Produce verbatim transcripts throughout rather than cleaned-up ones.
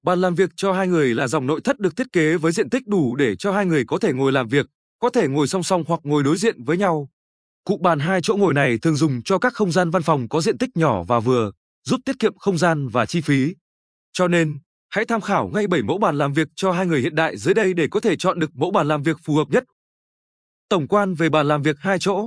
Bàn làm việc cho hai người là dòng nội thất được thiết kế với diện tích đủ để cho hai người có thể ngồi làm việc, có thể ngồi song song hoặc ngồi đối diện với nhau. Cụm bàn hai chỗ ngồi này thường dùng cho các không gian văn phòng có diện tích nhỏ và vừa, giúp tiết kiệm không gian và chi phí. Cho nên, hãy tham khảo ngay bảy mẫu bàn làm việc cho hai người hiện đại dưới đây để có thể chọn được mẫu bàn làm việc phù hợp nhất. Tổng quan về bàn làm việc hai chỗ.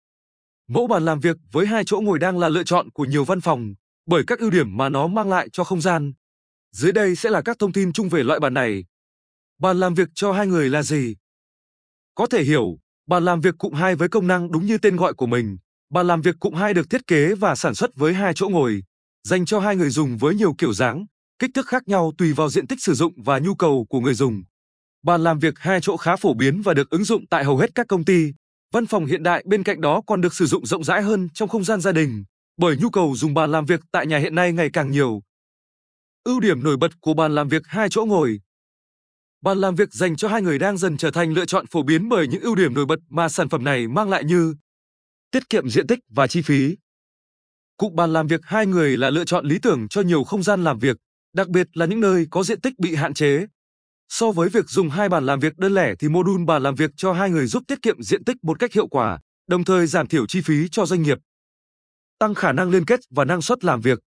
Mẫu bàn làm việc với hai chỗ ngồi đang là lựa chọn của nhiều văn phòng bởi các ưu điểm mà nó mang lại cho không gian. Dưới đây sẽ là các thông tin chung về loại bàn này. Bàn làm việc cho hai người là gì? Có thể hiểu, bàn làm việc cụm hai với công năng đúng như tên gọi của mình. Bàn làm việc cụm hai được thiết kế và sản xuất với hai chỗ ngồi, dành cho hai người dùng với nhiều kiểu dáng, kích thước khác nhau tùy vào diện tích sử dụng và nhu cầu của người dùng. Bàn làm việc hai chỗ khá phổ biến và được ứng dụng tại hầu hết các công ty, văn phòng hiện đại, bên cạnh đó còn được sử dụng rộng rãi hơn trong không gian gia đình, bởi nhu cầu dùng bàn làm việc tại nhà hiện nay ngày càng nhiều. Ưu điểm nổi bật của bàn làm việc hai chỗ ngồi. Bàn làm việc dành cho hai người đang dần trở thành lựa chọn phổ biến bởi những ưu điểm nổi bật mà sản phẩm này mang lại như tiết kiệm diện tích và chi phí. Cụm bàn làm việc hai người là lựa chọn lý tưởng cho nhiều không gian làm việc, đặc biệt là những nơi có diện tích bị hạn chế. So với việc dùng hai bàn làm việc đơn lẻ thì module bàn làm việc cho hai người giúp tiết kiệm diện tích một cách hiệu quả, đồng thời giảm thiểu chi phí cho doanh nghiệp. Tăng khả năng liên kết và năng suất làm việc.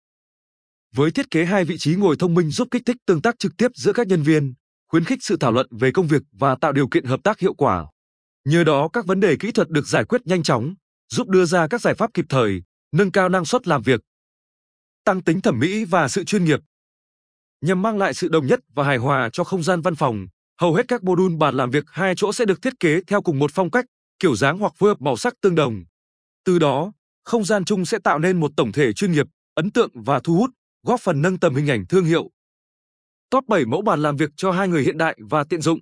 Với thiết kế hai vị trí ngồi thông minh giúp kích thích tương tác trực tiếp giữa các nhân viên, khuyến khích sự thảo luận về công việc và tạo điều kiện hợp tác hiệu quả. Nhờ đó các vấn đề kỹ thuật được giải quyết nhanh chóng, giúp đưa ra các giải pháp kịp thời, nâng cao năng suất làm việc. Tăng tính thẩm mỹ và sự chuyên nghiệp. Nhằm mang lại sự đồng nhất và hài hòa cho không gian văn phòng, hầu hết các module bàn làm việc hai chỗ sẽ được thiết kế theo cùng một phong cách, kiểu dáng hoặc phối hợp màu sắc tương đồng. Từ đó, không gian chung sẽ tạo nên một tổng thể chuyên nghiệp, ấn tượng và thu hút, góp phần nâng tầm hình ảnh thương hiệu. Top bảy mẫu bàn làm việc cho hai người hiện đại và tiện dụng.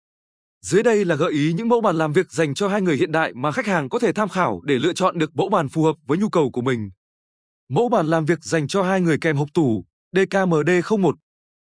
Dưới đây là gợi ý những mẫu bàn làm việc dành cho hai người hiện đại mà khách hàng có thể tham khảo để lựa chọn được mẫu bàn phù hợp với nhu cầu của mình. Mẫu bàn làm việc dành cho hai người kèm hộc tủ đê ca em đê không một.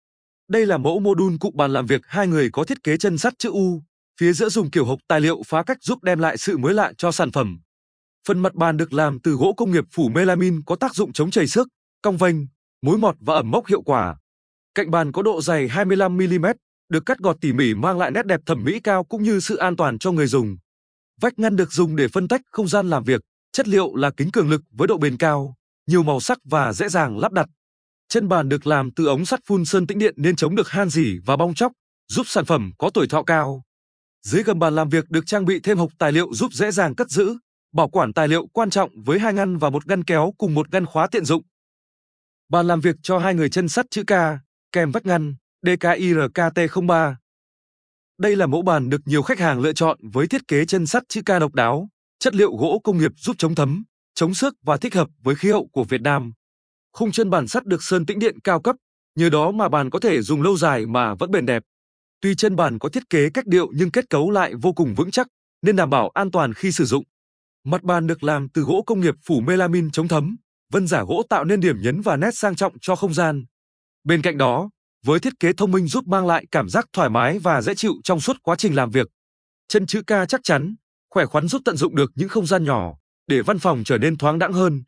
Đây là mẫu module cụm bàn làm việc hai người có thiết kế chân sắt chữ U, phía giữa dùng kiểu hộc tài liệu phá cách giúp đem lại sự mới lạ cho sản phẩm. Phần mặt bàn được làm từ gỗ công nghiệp phủ melamin có tác dụng chống trầy xước, cong vênh, mối mọt và ẩm mốc hiệu quả. Cạnh bàn có độ dày hai mươi lăm mi li mét, được cắt gọt tỉ mỉ mang lại nét đẹp thẩm mỹ cao cũng như sự an toàn cho người dùng. Vách ngăn được dùng để phân tách không gian làm việc, chất liệu là kính cường lực với độ bền cao, nhiều màu sắc và dễ dàng lắp đặt. Chân bàn được làm từ ống sắt phun sơn tĩnh điện nên chống được han rỉ và bong tróc, giúp sản phẩm có tuổi thọ cao. Dưới gầm bàn làm việc được trang bị thêm hộc tài liệu giúp dễ dàng cất giữ, bảo quản tài liệu quan trọng với hai ngăn và một ngăn kéo cùng một ngăn khóa tiện dụng. Bàn làm việc cho hai người chân sắt chữ K, kèm vách ngăn đê ca i rờ ca tê không ba. Đây là mẫu bàn được nhiều khách hàng lựa chọn với thiết kế chân sắt chữ K độc đáo, chất liệu gỗ công nghiệp giúp chống thấm, chống xước và thích hợp với khí hậu của Việt Nam. Khung chân bàn sắt được sơn tĩnh điện cao cấp, nhờ đó mà bàn có thể dùng lâu dài mà vẫn bền đẹp. Tuy chân bàn có thiết kế cách điệu nhưng kết cấu lại vô cùng vững chắc, nên đảm bảo an toàn khi sử dụng. Mặt bàn được làm từ gỗ công nghiệp phủ melamin chống thấm, vân giả gỗ tạo nên điểm nhấn và nét sang trọng cho không gian. Bên cạnh đó, với thiết kế thông minh giúp mang lại cảm giác thoải mái và dễ chịu trong suốt quá trình làm việc. Chân chữ K chắc chắn, khỏe khoắn giúp tận dụng được những không gian nhỏ, để văn phòng trở nên thoáng đãng hơn.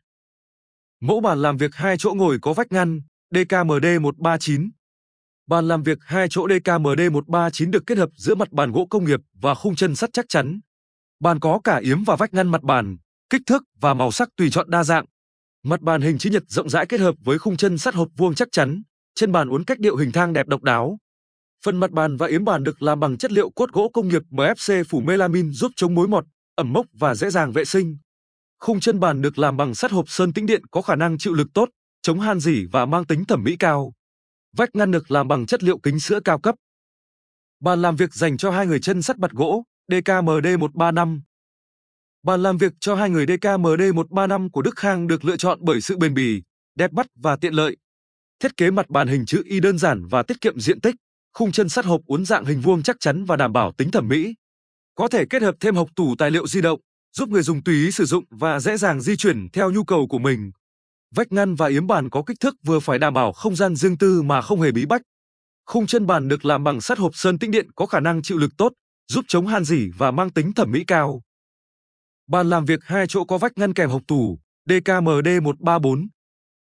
Mẫu bàn làm việc hai chỗ ngồi có vách ngăn đê ca em đê một ba chín. Bàn làm việc hai chỗ đê ca em đê một ba chín được kết hợp giữa mặt bàn gỗ công nghiệp và khung chân sắt chắc chắn. Bàn có cả yếm và vách ngăn mặt bàn, kích thước và màu sắc tùy chọn đa dạng. Mặt bàn hình chữ nhật rộng rãi kết hợp với khung chân sắt hộp vuông chắc chắn, trên bàn uốn cách điệu hình thang đẹp độc đáo. Phần mặt bàn và yếm bàn được làm bằng chất liệu cốt gỗ công nghiệp em ép xê phủ melamin giúp chống mối mọt, ẩm mốc và dễ dàng vệ sinh. Khung chân bàn được làm bằng sắt hộp sơn tĩnh điện có khả năng chịu lực tốt, chống han rỉ và mang tính thẩm mỹ cao. Vách ngăn được làm bằng chất liệu kính sữa cao cấp. Bàn làm việc dành cho hai người chân sắt bạt gỗ đê ca em đê một ba năm. Bàn làm việc cho hai người đê ca em đê một ba năm của Đức Khang được lựa chọn bởi sự bền bỉ, đẹp mắt và tiện lợi. Thiết kế mặt bàn hình chữ Y đơn giản và tiết kiệm diện tích, khung chân sắt hộp uốn dạng hình vuông chắc chắn và đảm bảo tính thẩm mỹ. Có thể kết hợp thêm hộc tủ tài liệu di động, giúp người dùng tùy ý sử dụng và dễ dàng di chuyển theo nhu cầu của mình. Vách ngăn và yếm bàn có kích thước vừa phải đảm bảo không gian riêng tư mà không hề bí bách. Khung chân bàn được làm bằng sắt hộp sơn tĩnh điện có khả năng chịu lực tốt, giúp chống han rỉ và mang tính thẩm mỹ cao. Bàn làm việc hai chỗ có vách ngăn kèm hộc tủ đê ca em đê một ba bốn.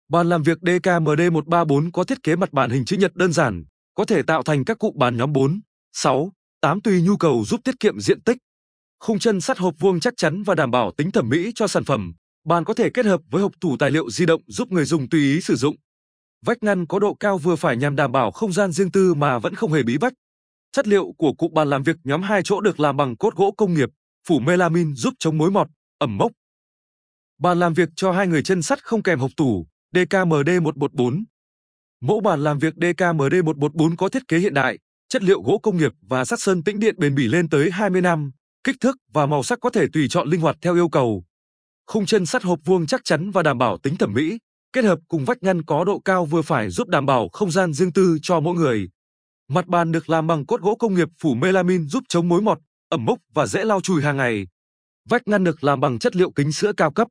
Bàn làm việc đê ca em đê một ba bốn có thiết kế mặt bàn hình chữ nhật đơn giản, có thể tạo thành các cụm bàn nhóm bốn, sáu, tám tùy nhu cầu giúp tiết kiệm diện tích. Khung chân sắt hộp vuông chắc chắn và đảm bảo tính thẩm mỹ cho sản phẩm. Bàn có thể kết hợp với hộp tủ tài liệu di động giúp người dùng tùy ý sử dụng. Vách ngăn có độ cao vừa phải nhằm đảm bảo không gian riêng tư mà vẫn không hề bí bách. Chất liệu của cụm bàn làm việc nhóm hai chỗ được làm bằng cốt gỗ công nghiệp, phủ melamin giúp chống mối mọt, ẩm mốc. Bàn làm việc cho hai người chân sắt không kèm hộc tủ, đê ca em đê một một bốn. Mẫu bàn làm việc đê ca em đê một một bốn có thiết kế hiện đại, chất liệu gỗ công nghiệp và sắt sơn tĩnh điện bền bỉ lên tới hai mươi năm, kích thước và màu sắc có thể tùy chọn linh hoạt theo yêu cầu. Khung chân sắt hộp vuông chắc chắn và đảm bảo tính thẩm mỹ, kết hợp cùng vách ngăn có độ cao vừa phải giúp đảm bảo không gian riêng tư cho mỗi người. Mặt bàn được làm bằng cốt gỗ công nghiệp phủ melamin giúp chống mối mọt, ẩm mốc và dễ lau chùi hàng ngày. Vách ngăn được làm bằng chất liệu kính sữa cao cấp.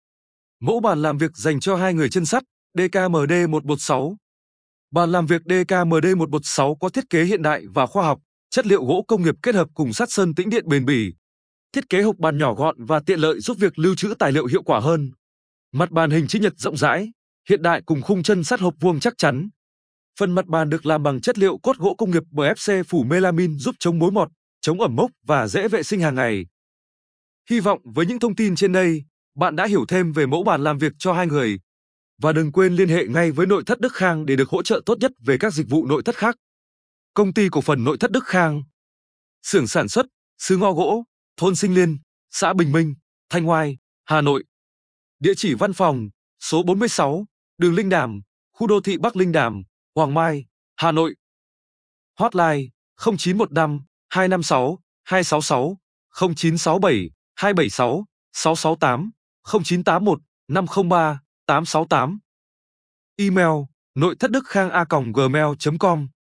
Mẫu bàn làm việc dành cho hai người chân sắt, đê ca em đê một một sáu. Bàn làm việc đê ca em đê một một sáu có thiết kế hiện đại và khoa học, chất liệu gỗ công nghiệp kết hợp cùng sắt sơn tĩnh điện bền bỉ. Thiết kế hộc bàn nhỏ gọn và tiện lợi giúp việc lưu trữ tài liệu hiệu quả hơn. Mặt bàn hình chữ nhật rộng rãi, hiện đại cùng khung chân sắt hộp vuông chắc chắn. Phần mặt bàn được làm bằng chất liệu cốt gỗ công nghiệp bê ép xê phủ melamin giúp chống mối mọt, chống ẩm mốc và dễ vệ sinh hàng ngày. Hy vọng với những thông tin trên đây, bạn đã hiểu thêm về mẫu bàn làm việc cho hai người. Và đừng quên liên hệ ngay với Nội thất Đức Khang để được hỗ trợ tốt nhất về các dịch vụ nội thất khác. Công ty cổ phần Nội thất Đức Khang. Xưởng sản xuất, xứ Ngọ Gỗ, thôn Sinh Liên, xã Bình Minh, Thanh Oai, Hà Nội. Địa chỉ văn phòng, số bốn mươi sáu, đường Linh Đàm, khu đô thị Bắc Linh Đàm, Hoàng Mai, Hà Nội. Hotline không chín một năm, hai năm sáu, hai sáu sáu, không chín sáu bảy, hai bảy sáu, sáu sáu tám, không chín tám một, năm không ba, tám sáu tám. Email nội thất đức khang a còng gmail chấm com